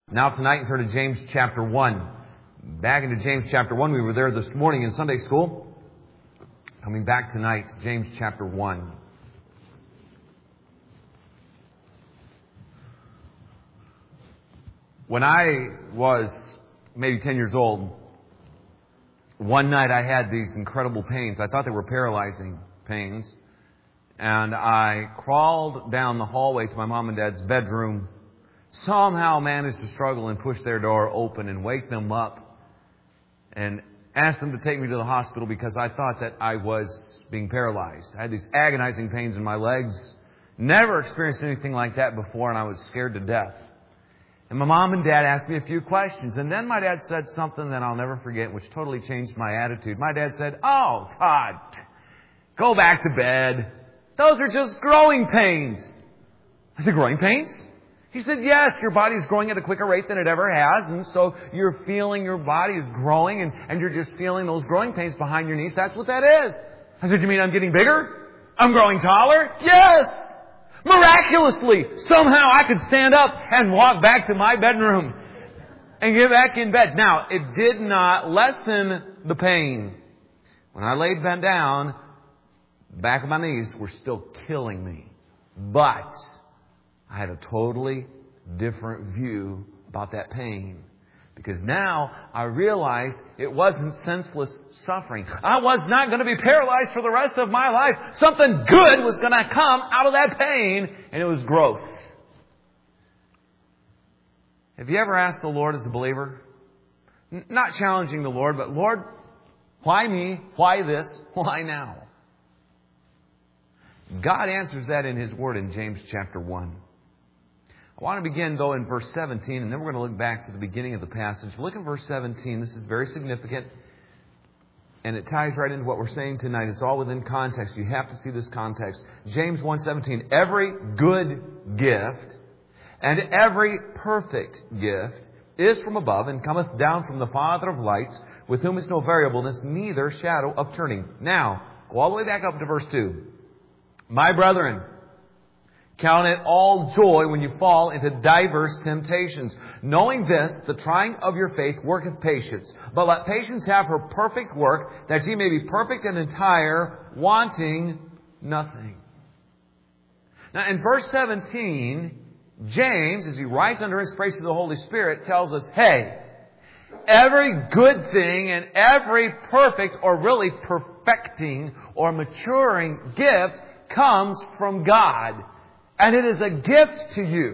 Now tonight, turn to James chapter 1. Back into James chapter 1. We were there this morning in Sunday school. Coming back tonight, James chapter 1. When I was maybe 10 years old, one night I had these incredible pains. I thought they were paralyzing pains. And I crawled down the hallway to my mom and dad's bedroom. Somehow managed to struggle and push their door open and wake them up and ask them to take me to the hospital because I thought that I was being paralyzed. I had these agonizing pains in my legs. Never experienced anything like that before, and I was scared to death. And my mom and dad asked me a few questions, and then my dad said something that I'll never forget, which totally changed my attitude. My dad said, "Oh, Todd, go back to bed. Those are just growing pains." I said, "Growing pains?" He said, "Yes, your body is growing at a quicker rate than it ever has, and so you're feeling your body is growing, and you're just feeling those growing pains behind your knees. That's what that is." I said, "You mean I'm getting bigger? I'm growing taller?" "Yes! Miraculously, somehow I could stand up and walk back to my bedroom and get back in bed." Now, it did not lessen the pain. When I laid bent down, the back of my knees were still killing me. But I had a totally different view about that pain. Because now I realized it wasn't senseless suffering. I was not going to be paralyzed for the rest of my life. Something good was going to come out of that pain, and it was growth. Have you ever asked the Lord as a believer? Not challenging the Lord, but Lord, why me? Why this? Why now? God answers that in His Word in James chapter 1. I want to begin, though, in verse 17, and then we're going to look back to the beginning of the passage. Look at verse 17. This is very significant, and it ties right into what we're saying tonight. It's all within context. You have to see this context. James 1:17, "Every good gift and every perfect gift is from above and cometh down from the Father of lights, with whom is no variableness, neither shadow of turning." Now, go all the way back up to verse 2. "My brethren, count it all joy when you fall into diverse temptations, knowing this, the trying of your faith worketh patience. But let patience have her perfect work, that ye may be perfect and entire, wanting nothing." Now in verse 17, James, as he writes under inspiration of the Holy Spirit, tells us, hey, every good thing and every perfect, or really perfecting or maturing gift comes from God. And it is a gift to you.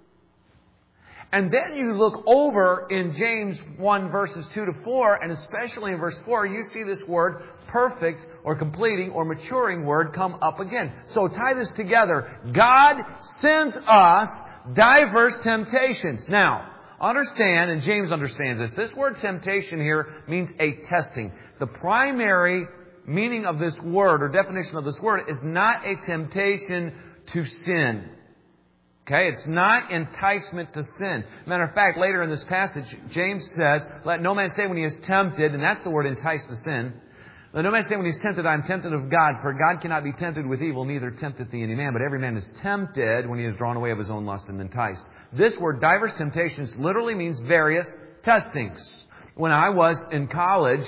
And then you look over in James 1 verses 2 to 4, and especially in verse 4, you see this word perfect or completing or maturing word come up again. So tie this together. God sends us diverse temptations. Now, understand, and James understands this word temptation here means a testing. The primary meaning of this word or definition of this word is not a temptation to sin. Okay? It's not enticement to sin. Matter of fact, later in this passage, James says, "Let no man say when he is tempted," and that's the word entice to sin. "Let no man say when he is tempted, I am tempted of God, for God cannot be tempted with evil, neither tempteth he any man. But every man is tempted when he is drawn away of his own lust and enticed." This word, diverse temptations, literally means various testings. When I was in college,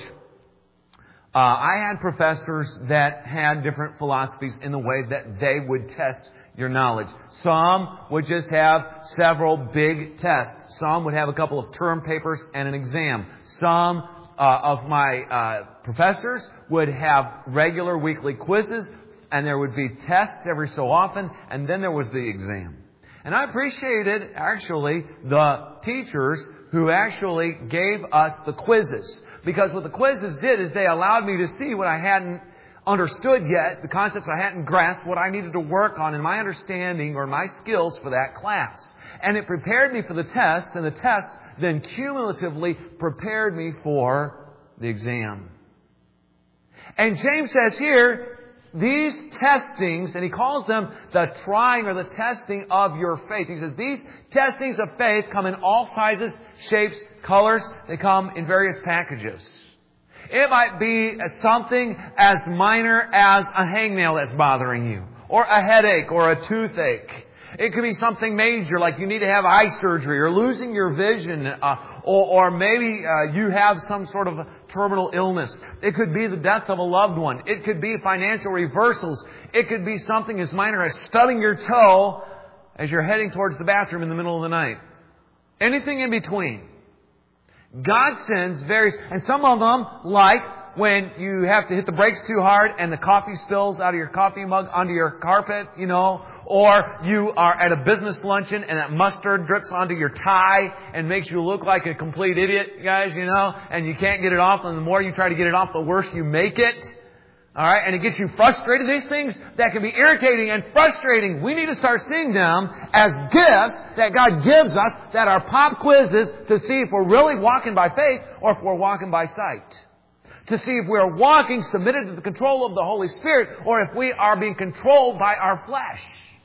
I had professors that had different philosophies in the way that they would test your knowledge. Some would just have several big tests. Some would have a couple of term papers and an exam. Some of my professors would have regular weekly quizzes, and there would be tests every so often, and then there was the exam. And I appreciated, actually, the teachers who actually gave us the quizzes. Because what the quizzes did is they allowed me to see what I hadn't understood yet, the concepts I hadn't grasped, what I needed to work on in my understanding or my skills for that class. And it prepared me for the tests, and the tests then cumulatively prepared me for the exam. And James says here, these testings, and he calls them the trying or the testing of your faith. He says these testings of faith come in all sizes, shapes, colors. They come in various packages. It might be something as minor as a hangnail that's bothering you, or a headache, or a toothache. It could be something major, like you need to have eye surgery or losing your vision, or maybe you have some sort of terminal illness. It could be the death of a loved one. It could be financial reversals. It could be something as minor as stubbing your toe as you're heading towards the bathroom in the middle of the night. Anything in between. God sends various, and some of them, like when you have to hit the brakes too hard and the coffee spills out of your coffee mug onto your carpet, or you are at a business luncheon and that mustard drips onto your tie and makes you look like a complete idiot, guys, and you can't get it off, and the more you try to get it off, the worse you make it. Alright, and it gets you frustrated. These things that can be irritating and frustrating, we need to start seeing them as gifts that God gives us that are pop quizzes to see if we're really walking by faith or if we're walking by sight. To see if we're walking submitted to the control of the Holy Spirit or if we are being controlled by our flesh.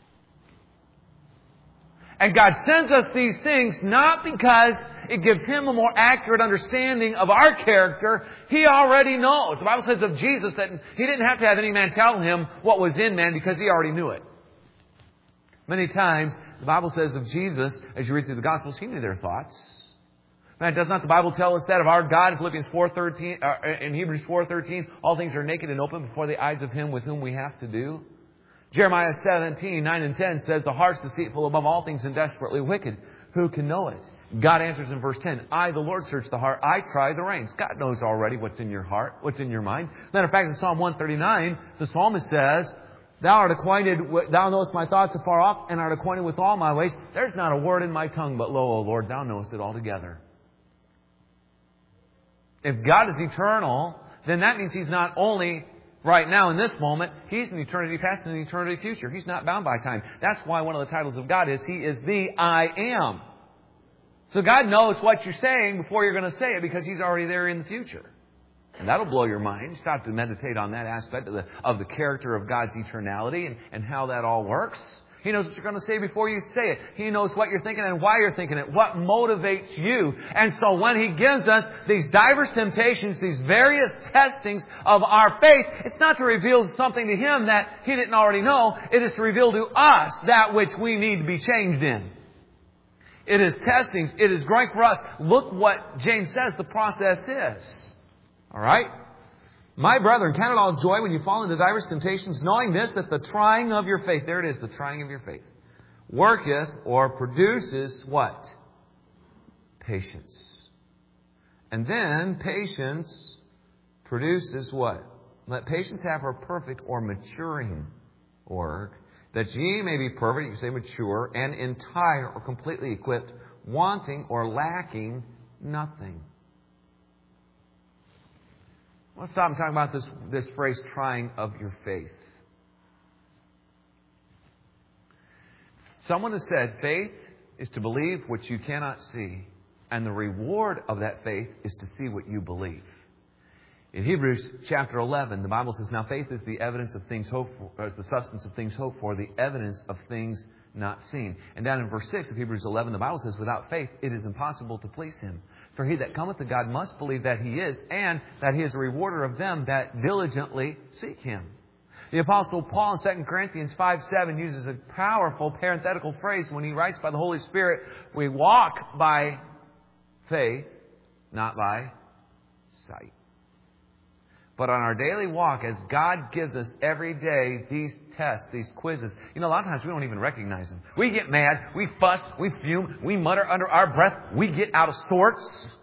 And God sends us these things not because it gives Him a more accurate understanding of our character. He already knows. The Bible says of Jesus that He didn't have to have any man tell Him what was in man because He already knew it. Many times, the Bible says of Jesus, as you read through the Gospels, He knew their thoughts. Man, does not the Bible tell us that of our God in Philippians 4:13, in Hebrews 4:13, all things are naked and open before the eyes of Him with whom we have to do? Jeremiah 17:9 and 10 says, the heart's deceitful above all things and desperately wicked. Who can know it? God answers in verse 10, I, the Lord, search the heart. I try the reins. God knows already what's in your heart, what's in your mind. Matter of fact, in Psalm 139, the psalmist says, thou knowest my thoughts afar off and art acquainted with all my ways. There's not a word in my tongue, but lo, O Lord, thou knowest it altogether. If God is eternal, then that means He's not only right now in this moment, He's in eternity past and in eternity future. He's not bound by time. That's why one of the titles of God is He is the I Am. So God knows what you're saying before you're going to say it because He's already there in the future. And that'll blow your mind. Stop to meditate on that aspect of the character of God's eternality and how that all works. He knows what you're going to say before you say it. He knows what you're thinking and why you're thinking it. What motivates you. And so when He gives us these diverse temptations, these various testings of our faith, it's not to reveal something to Him that He didn't already know. It is to reveal to us that which we need to be changed in. It is testings. It is growing for us. Look what James says the process is. All right? My brethren, count it all joy when you fall into diverse temptations, knowing this, that the trying of your faith, there it is, the trying of your faith, worketh or produces what? Patience. And then patience produces what? Let patience have her perfect or maturing work, that ye may be perfect, you can say mature, and entire or completely equipped, wanting or lacking nothing. Let's stop and talk about this phrase, trying of your faith. Someone has said faith is to believe what you cannot see, and the reward of that faith is to see what you believe. In Hebrews chapter 11, the Bible says, now faith is the evidence of things hoped for, is the substance of things hoped for, the evidence of things not seen. And down in verse 6 of Hebrews 11, the Bible says, without faith it is impossible to please Him. For he that cometh to God must believe that He is, and that He is a rewarder of them that diligently seek Him. The Apostle Paul in 2 Corinthians 5:7 uses a powerful parenthetical phrase when he writes by the Holy Spirit, we walk by faith, not by sight. But on our daily walk, as God gives us every day these tests, these quizzes, a lot of times we don't even recognize them. We get mad, we fuss, we fume, we mutter under our breath, we get out of sorts.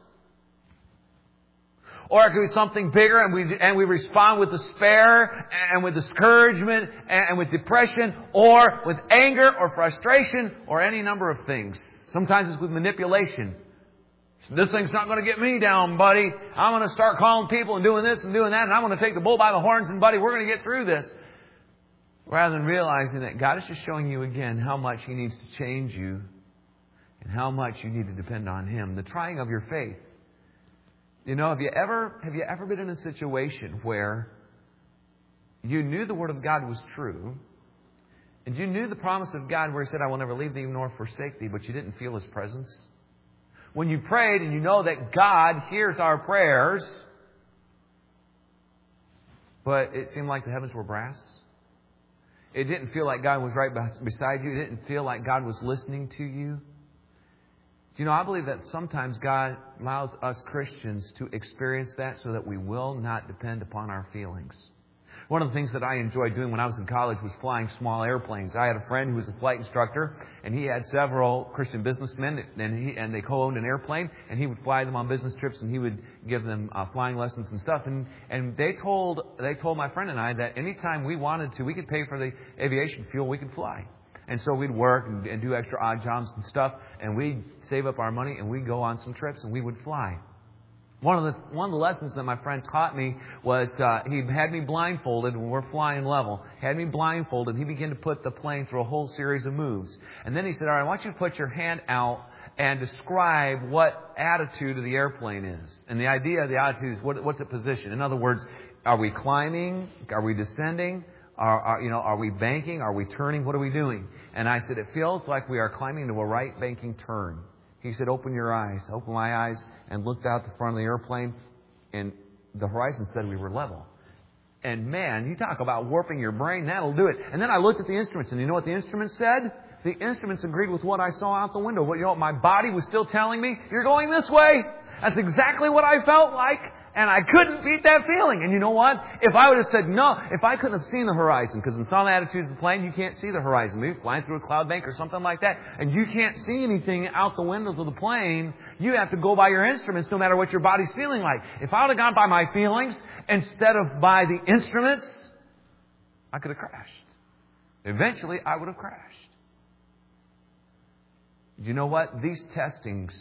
Or it could be something bigger and we respond with despair and with discouragement and with depression or with anger or frustration or any number of things. Sometimes it's with manipulation. This thing's not going to get me down, buddy. I'm going to start calling people and doing this and doing that, and I'm going to take the bull by the horns, and buddy, we're going to get through this. Rather than realizing that God is just showing you again how much He needs to change you and how much you need to depend on Him. The trying of your faith. Have you ever been in a situation where you knew the Word of God was true, and you knew the promise of God where He said, I will never leave thee nor forsake thee, but you didn't feel His presence? When you prayed and you know that God hears our prayers, but it seemed like the heavens were brass? It didn't feel like God was right beside you. It didn't feel like God was listening to you. Do you know, I believe that sometimes God allows us Christians to experience that so that we will not depend upon our feelings. One of the things that I enjoyed doing when I was in college was flying small airplanes. I had a friend who was a flight instructor, and he had several Christian businessmen, and they co-owned an airplane, and he would fly them on business trips, and he would give them flying lessons and stuff. And they told my friend and I that anytime we wanted to, we could pay for the aviation fuel, we could fly. And so we'd work and do extra odd jobs and stuff, and we'd save up our money, and we'd go on some trips, and we would fly. One of the lessons that my friend taught me was he had me blindfolded when we're flying level. Had me blindfolded. He began to put the plane through a whole series of moves. And then he said, all right, I want you to put your hand out and describe what attitude of the airplane is. And the idea of the attitude is what's its position. In other words, are we climbing? Are we descending? Are we banking? Are we turning? What are we doing? And I said, it feels like we are climbing to a right banking turn. He said, open your eyes. Open my eyes and looked out the front of the airplane, and the horizon said we were level. And man, you talk about warping your brain, that'll do it. And then I looked at the instruments, and you know what the instruments said? The instruments agreed with what I saw out the window. But you know what my body was still telling me? You're going this way. That's exactly what I felt like. And I couldn't beat that feeling. And you know what? If I would have said no, if I couldn't have seen the horizon, because in some attitudes of the plane, you can't see the horizon. Maybe flying through a cloud bank or something like that, and you can't see anything out the windows of the plane, you have to go by your instruments no matter what your body's feeling like. If I would have gone by my feelings instead of by the instruments, I could have crashed. Eventually, I would have crashed. Do you know what? These testings,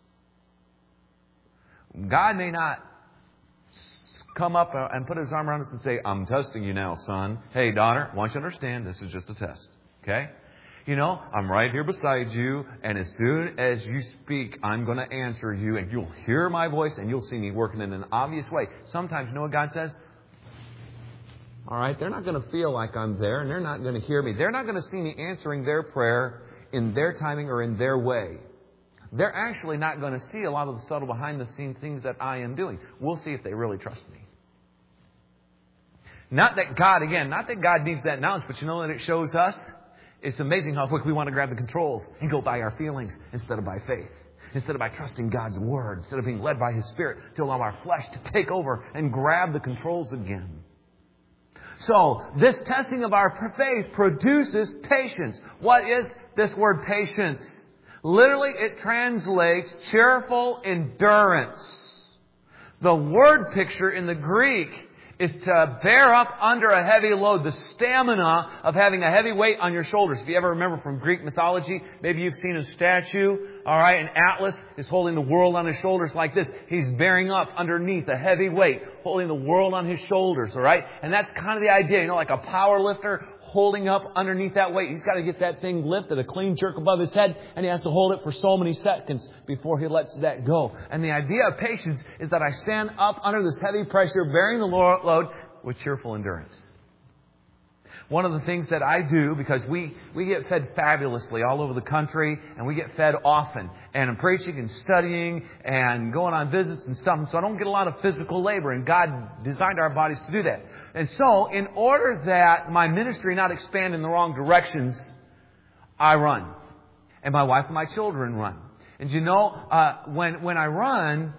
God may not come up and put His arm around us and say, I'm testing you now, son. Hey, daughter, I want you to understand this is just a test. Okay? You know, I'm right here beside you, and as soon as you speak, I'm going to answer you, and you'll hear my voice, and you'll see me working in an obvious way. Sometimes, you know what God says? All right, they're not going to feel like I'm there, and they're not going to hear me. They're not going to see me answering their prayer in their timing or in their way. They're actually not going to see a lot of the subtle behind-the-scenes things that I am doing. We'll see if they really trust me. Not that God needs that knowledge, but you know what it shows us? It's amazing how quick we want to grab the controls and go by our feelings instead of by faith. Instead of by trusting God's Word. Instead of being led by His Spirit to allow our flesh to take over and grab the controls again. So, this testing of our faith produces patience. What is this word patience? Literally, it translates cheerful endurance. The word picture in the Greek is to bear up under a heavy load, the stamina of having a heavy weight on your shoulders. If you ever remember from Greek mythology, maybe you've seen a statue, all right, and Atlas is holding the world on his shoulders like this. He's bearing up underneath a heavy weight, holding the world on his shoulders, all right? And that's kind of the idea, you know, like a power lifter holding up underneath that weight. He's got to get that thing lifted, a clean jerk above his head, and he has to hold it for so many seconds before he lets that go. And the idea of patience is that I stand up under this heavy pressure, bearing the load with cheerful endurance. One of the things that I do, because we get fed fabulously all over the country, and we get fed often, and I'm preaching and studying and going on visits and stuff, and so I don't get a lot of physical labor, and God designed our bodies to do that. And so, in order that my ministry not expand in the wrong directions, I run. And my wife and my children run. And you know, when I run,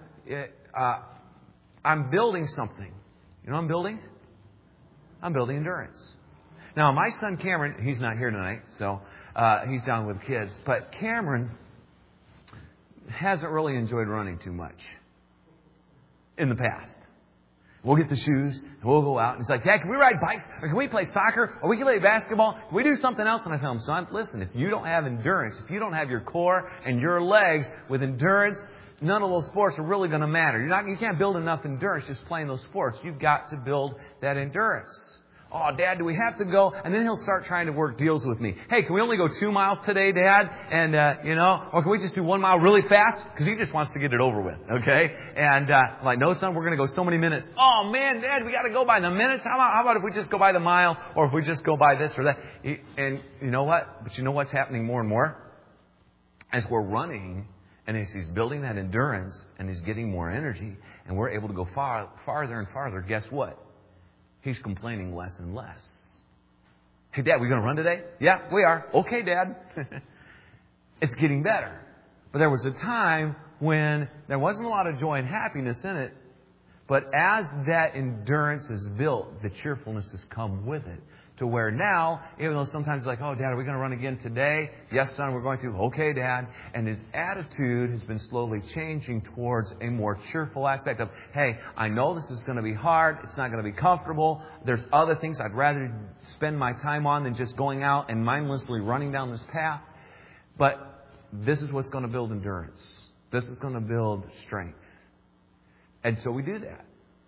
I'm building something. You know what I'm building? I'm building endurance. Now, my son Cameron, he's not here tonight, so he's down with the kids. But Cameron hasn't really enjoyed running too much in the past. We'll get the shoes, and we'll go out. And he's like, Dad, can we ride bikes? Or can we play soccer? Or we can play basketball? Can we do something else? And I tell him, son, listen, if you don't have endurance, if you don't have your core and your legs with endurance, none of those sports are really going to matter. You can't build enough endurance just playing those sports. You've got to build that endurance. Oh, Dad, do we have to go? And then he'll start trying to work deals with me. Hey, can we only go 2 miles today, Dad? And, or can we just do 1 mile really fast? Because he just wants to get it over with, okay? And I'm like, no, son, we're going to go so many minutes. Oh, man, Dad, we got to go by the minutes? How about if we just go by the mile? Or if we just go by this or that? And you know what? But you know what's happening more and more? As we're running, and as he's building that endurance, and he's getting more energy, and we're able to go farther and farther, guess what? He's complaining less and less. Hey, Dad, we going to run today? Yeah, we are. Okay, Dad. It's getting better. But there was a time when there wasn't a lot of joy and happiness in it. But as that endurance is built, the cheerfulness has come with it. To where now, even though sometimes it's like, oh, Dad, are we going to run again today? Yes, son, we're going to. Okay, Dad. And his attitude has been slowly changing towards a more cheerful aspect of, hey, I know this is going to be hard. It's not going to be comfortable. There's other things I'd rather spend my time on than just going out and mindlessly running down this path. But this is what's going to build endurance. This is going to build strength. And so we do that.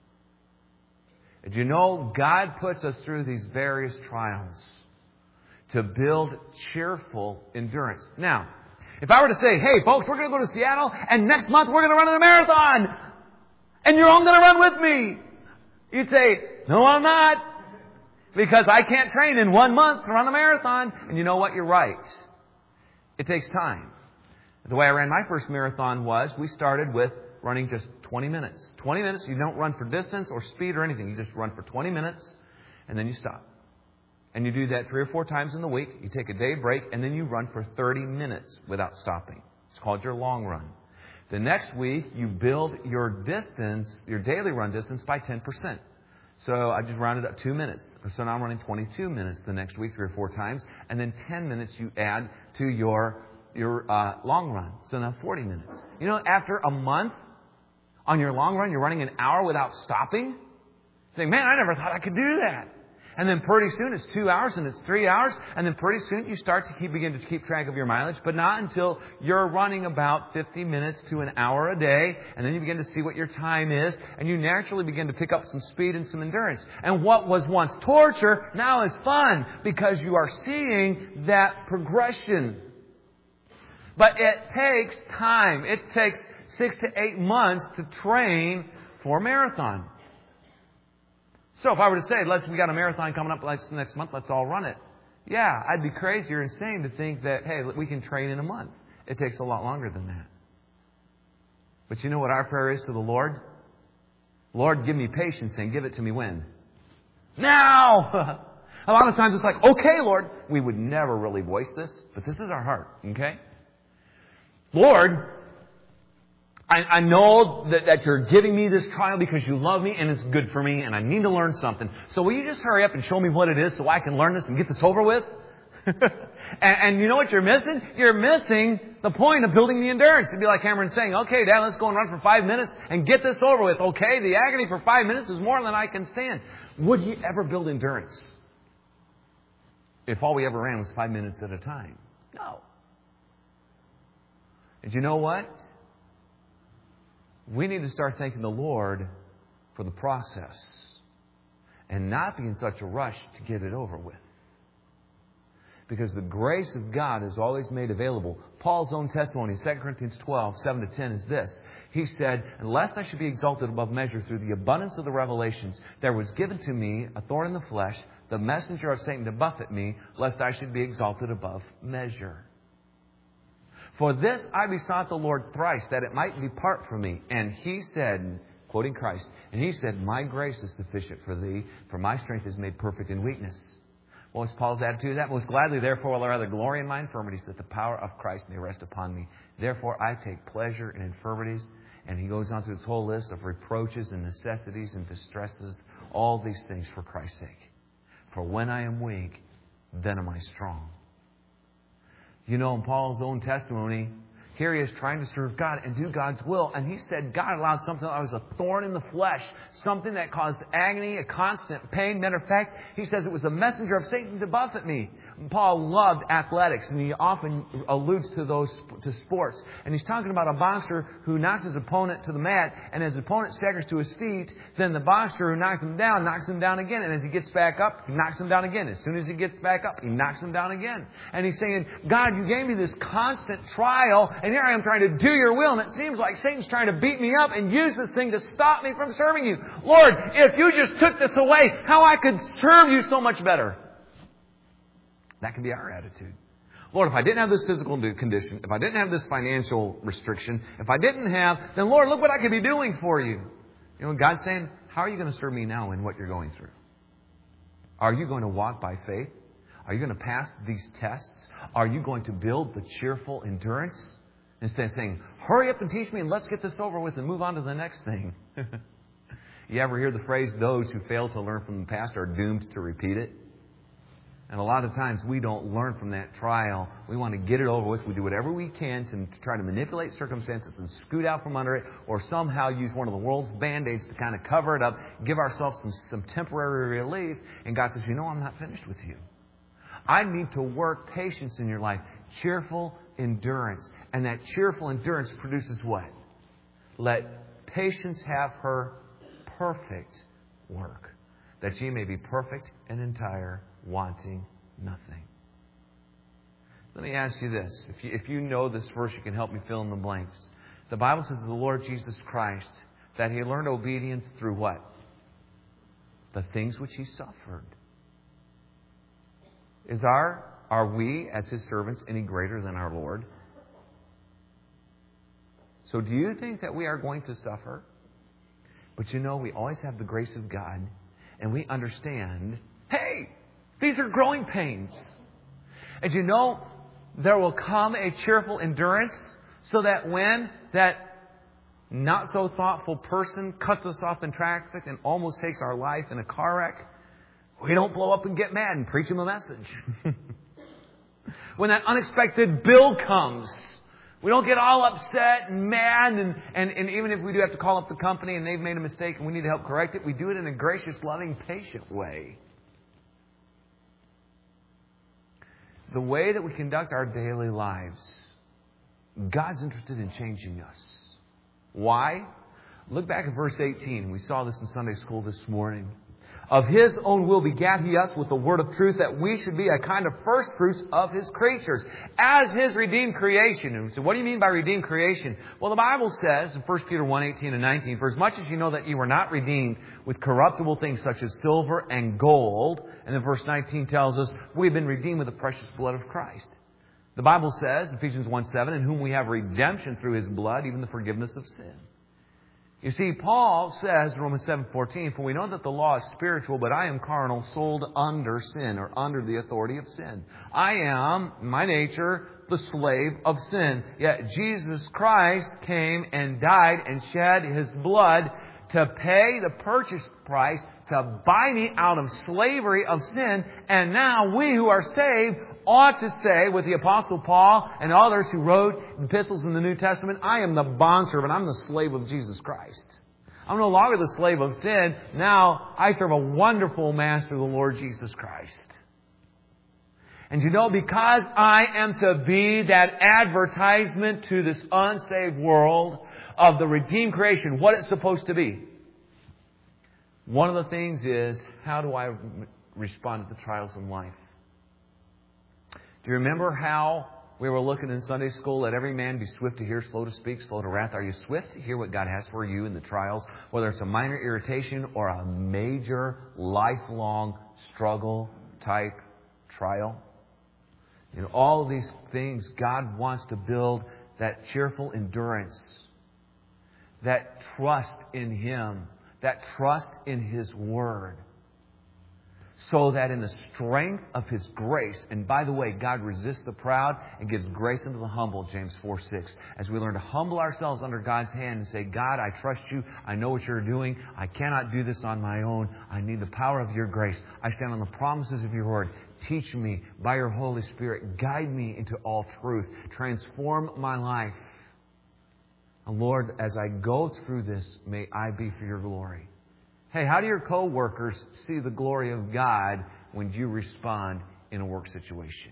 And you know, God puts us through these various trials to build cheerful endurance. Now, if I were to say, hey, folks, we're going to go to Seattle, and next month we're going to run a marathon, and you're all going to run with me, you'd say, no, I'm not, because I can't train in 1 month to run a marathon. And you know what? You're right. It takes time. The way I ran my first marathon was, we started with running just 20 minutes. 20 minutes, you don't run for distance or speed or anything. You just run for 20 minutes, and then you stop. And you do that 3 or 4 times in the week. You take a day break, and then you run for 30 minutes without stopping. It's called your long run. The next week, you build your distance, your daily run distance, by 10%. So I just rounded up 2 minutes. So now I'm running 22 minutes the next week, 3 or 4 times. And then 10 minutes you add to your long run. So now 40 minutes. You know, after a month on your long run, you're running an hour without stopping. Saying, man, I never thought I could do that. And then pretty soon it's 2 hours and it's 3 hours. And then pretty soon you start to begin to keep track of your mileage. But not until you're running about 50 minutes to an hour a day. And then you begin to see what your time is. And you naturally begin to pick up some speed and some endurance. And what was once torture now is fun, because you are seeing that progression. But it takes time. It takes 6 to 8 months to train for a marathon. So if I were to say, we got a marathon coming up next month, let's all run it. Yeah, I'd be crazy or insane to think that, hey, we can train in a month. It takes a lot longer than that. But you know what our prayer is to the Lord? Lord, give me patience, and give it to me when? Now! A lot of times it's like, okay, Lord. We would never really voice this, but this is our heart, okay? Lord, I know that you're giving me this trial because you love me and it's good for me and I need to learn something. So will you just hurry up and show me what it is so I can learn this and get this over with? and you know what you're missing? You're missing the point of building the endurance. It'd be like Cameron saying, okay, Dad, let's go and run for 5 minutes and get this over with. Okay, the agony for 5 minutes is more than I can stand. Would you ever build endurance if all we ever ran was 5 minutes at a time? No. And you know what? We need to start thanking the Lord for the process and not be in such a rush to get it over with. Because the grace of God is always made available. Paul's own testimony, 2 Corinthians 12, 7-10 is this. He said, "Lest I should be exalted above measure through the abundance of the revelations, there was given to me a thorn in the flesh, the messenger of Satan to buffet me, lest I should be exalted above measure. For this I besought the Lord thrice, that it might depart from me. And He said," quoting Christ, and He said, "My grace is sufficient for thee, for my strength is made perfect in weakness." What was Paul's attitude to that? "Most gladly, therefore, will I rather glory in my infirmities, that the power of Christ may rest upon me. Therefore, I take pleasure in infirmities." And he goes on through this whole list of reproaches and necessities and distresses, all these things for Christ's sake. "For when I am weak, then am I strong." You know, in Paul's own testimony, here he is trying to serve God and do God's will. And he said God allowed something that was a thorn in the flesh, something that caused agony, a constant pain. Matter of fact, he says it was the messenger of Satan to buffet me. Paul loved athletics, and he often alludes to sports. And he's talking about a boxer who knocks his opponent to the mat, and as his opponent staggers to his feet, then the boxer who knocks him down again. And as he gets back up, he knocks him down again. As soon as he gets back up, he knocks him down again. And he's saying, God, you gave me this constant trial, and here I am trying to do your will, and it seems like Satan's trying to beat me up and use this thing to stop me from serving you. Lord, if you just took this away, how I could serve you so much better. That can be our attitude. Lord, if I didn't have this physical condition, if I didn't have this financial restriction, if I didn't have, then Lord, look what I could be doing for you. You know, God's saying, how are you going to serve me now in what you're going through? Are you going to walk by faith? Are you going to pass these tests? Are you going to build the cheerful endurance? Instead of saying, hurry up and teach me and let's get this over with and move on to the next thing. You ever hear the phrase, those who fail to learn from the past are doomed to repeat it? And a lot of times we don't learn from that trial. We want to get it over with. We do whatever we can to try to manipulate circumstances and scoot out from under it, or somehow use one of the world's Band-Aids to kind of cover it up, give ourselves some temporary relief. And God says, I'm not finished with you. I need to work patience in your life. Cheerful endurance. And that cheerful endurance produces what? Let patience have her perfect work, that ye may be perfect and entire, wanting nothing. Let me ask you this. If you know this verse, you can help me fill in the blanks. The Bible says of the Lord Jesus Christ that He learned obedience through what? The things which He suffered. Are we, as His servants, any greater than our Lord? So do you think that we are going to suffer? But we always have the grace of God, and we understand, hey, these are growing pains. And there will come a cheerful endurance so that when that not so thoughtful person cuts us off in traffic and almost takes our life in a car wreck, we don't blow up and get mad and preach him a message. When that unexpected bill comes, we don't get all upset and mad, and even if we do have to call up the company and they've made a mistake and we need to help correct it, we do it in a gracious, loving, patient way. The way that we conduct our daily lives, God's interested in changing us. Why? Look back at verse 18. We saw this in Sunday school this morning. Of His own will begat He us with the word of truth, that we should be a kind of first fruits of His creatures, as His redeemed creation. And we say, what do you mean by redeemed creation? Well, the Bible says in 1 Peter 1:18 and 19, for as much as you know that you were not redeemed with corruptible things such as silver and gold. And then verse 19 tells us, we've been redeemed with the precious blood of Christ. The Bible says, Ephesians 1:7, in whom we have redemption through His blood, even the forgiveness of sin. You see, Paul says in Romans 7:14, for we know that the law is spiritual, but I am carnal, sold under sin, or under the authority of sin. I am, in my nature, the slave of sin. Yet Jesus Christ came and died and shed His blood to pay the purchase price to buy me out of slavery of sin. And now we who are saved ought to say with the Apostle Paul and others who wrote epistles in the New Testament, I am the bondservant. I'm the slave of Jesus Christ. I'm no longer the slave of sin. Now I serve a wonderful master, the Lord Jesus Christ. And because I am to be that advertisement to this unsaved world of the redeemed creation, what it's supposed to be. One of the things is, how do I respond to the trials in life? Do you remember how we were looking in Sunday school, let every man be swift to hear, slow to speak, slow to wrath? Are you swift to hear what God has for you in the trials? Whether it's a minor irritation or a major, lifelong struggle type trial. All of these things, God wants to build that cheerful endurance, that trust in Him, that trust in His Word. So that in the strength of His grace, and by the way, God resists the proud and gives grace unto the humble, James 4:6. As we learn to humble ourselves under God's hand and say, God, I trust You. I know what You're doing. I cannot do this on my own. I need the power of Your grace. I stand on the promises of Your Word. Teach me by Your Holy Spirit. Guide me into all truth. Transform my life. And Lord, as I go through this, may I be for Your glory. Hey, how do your co-workers see the glory of God when you respond in a work situation?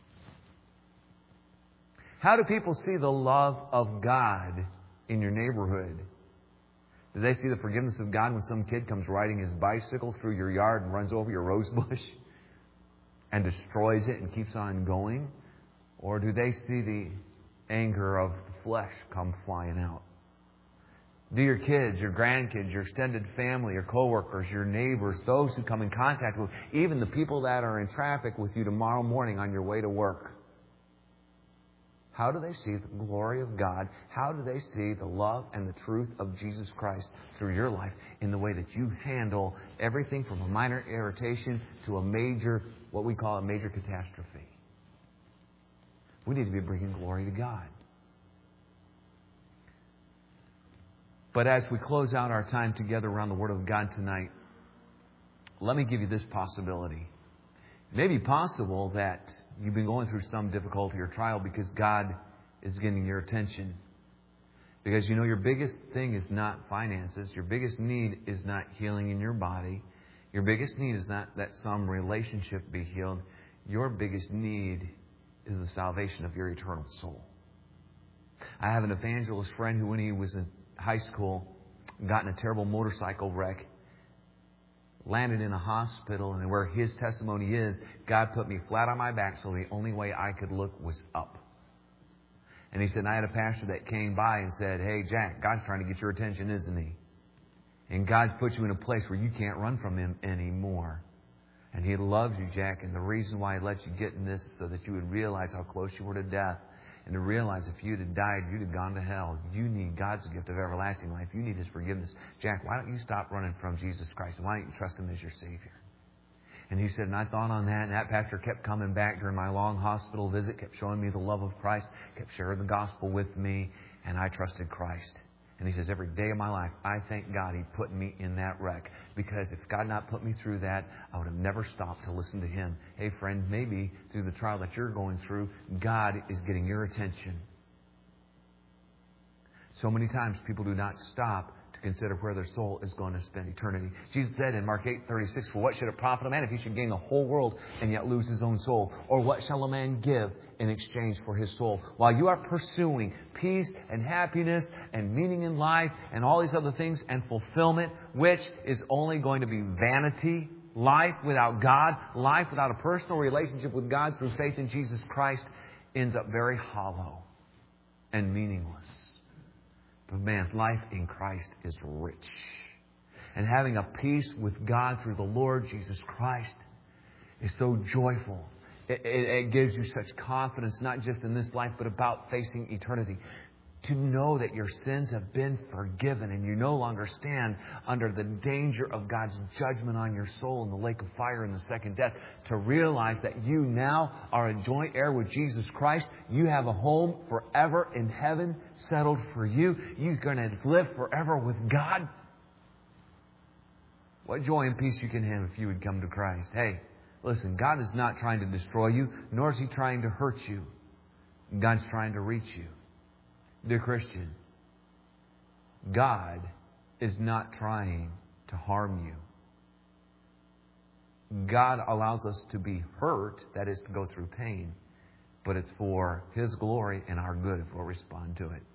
How do people see the love of God in your neighborhood? Do they see the forgiveness of God when some kid comes riding his bicycle through your yard and runs over your rose bush and destroys it and keeps on going? Or do they see the anger of the flesh come flying out? Do your kids, your grandkids, your extended family, your coworkers, your neighbors, those who come in contact with, even the people that are in traffic with you tomorrow morning on your way to work, How do they see the glory of God? How do they see the love and the truth of Jesus Christ through your life in the way that you handle everything from a minor irritation to a major, what we call a major catastrophe? We need to be bringing glory to God. But as we close out our time together around the Word of God tonight, let me give you this possibility. It may be possible that you've been going through some difficulty or trial because God is getting your attention. Because you know your biggest thing is not finances. Your biggest need is not healing in your body. Your biggest need is not that some relationship be healed. Your biggest need is the salvation of your eternal soul. I have an evangelist friend who, when he was in high school, got in a terrible motorcycle wreck, landed in a hospital, and where his testimony is, God put me flat on my back so the only way I could look was up. And he said, and I had a pastor that came by and said, "Hey, Jack, God's trying to get your attention, isn't He? And God's put you in a place where you can't run from Him anymore. And He loves you, Jack, and the reason why He lets you get in this is so that you would realize how close you were to death. And to realize if you'd have died, you'd have gone to hell. You need God's gift of everlasting life. You need His forgiveness. Jack, why don't you stop running from Jesus Christ? Why don't you trust Him as your Savior?" And he said, and I thought on that, and that pastor kept coming back during my long hospital visit, kept showing me the love of Christ, kept sharing the gospel with me, and I trusted Christ. And he says, every day of my life, I thank God He put me in that wreck. Because if God not put me through that, I would have never stopped to listen to Him. Hey, friend, maybe through the trial that you're going through, God is getting your attention. So many times people do not stop to consider where their soul is going to spend eternity. Jesus said in Mark 8:36, "For what should it profit a man if he should gain the whole world and yet lose his own soul? Or what shall a man give in exchange for his soul?" While you are pursuing peace and happiness and meaning in life and all these other things and fulfillment, which is only going to be vanity, life without God, life without a personal relationship with God through faith in Jesus Christ, ends up very hollow and meaningless. But man, life in Christ is rich. And having a peace with God through the Lord Jesus Christ is so joyful. It gives you such confidence, not just in this life, but about facing eternity. To know that your sins have been forgiven and you no longer stand under the danger of God's judgment on your soul in the lake of fire in the second death. To realize that you now are a joint heir with Jesus Christ. You have a home forever in heaven settled for you. You're going to live forever with God. What joy and peace you can have if you would come to Christ. Hey, listen, God is not trying to destroy you, nor is He trying to hurt you. God's trying to reach you. Dear Christian, God is not trying to harm you. God allows us to be hurt, that is to go through pain, but it's for His glory and our good if we'll respond to it.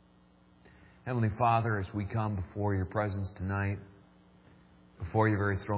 Heavenly Father, as we come before Your presence tonight, before Your very throne,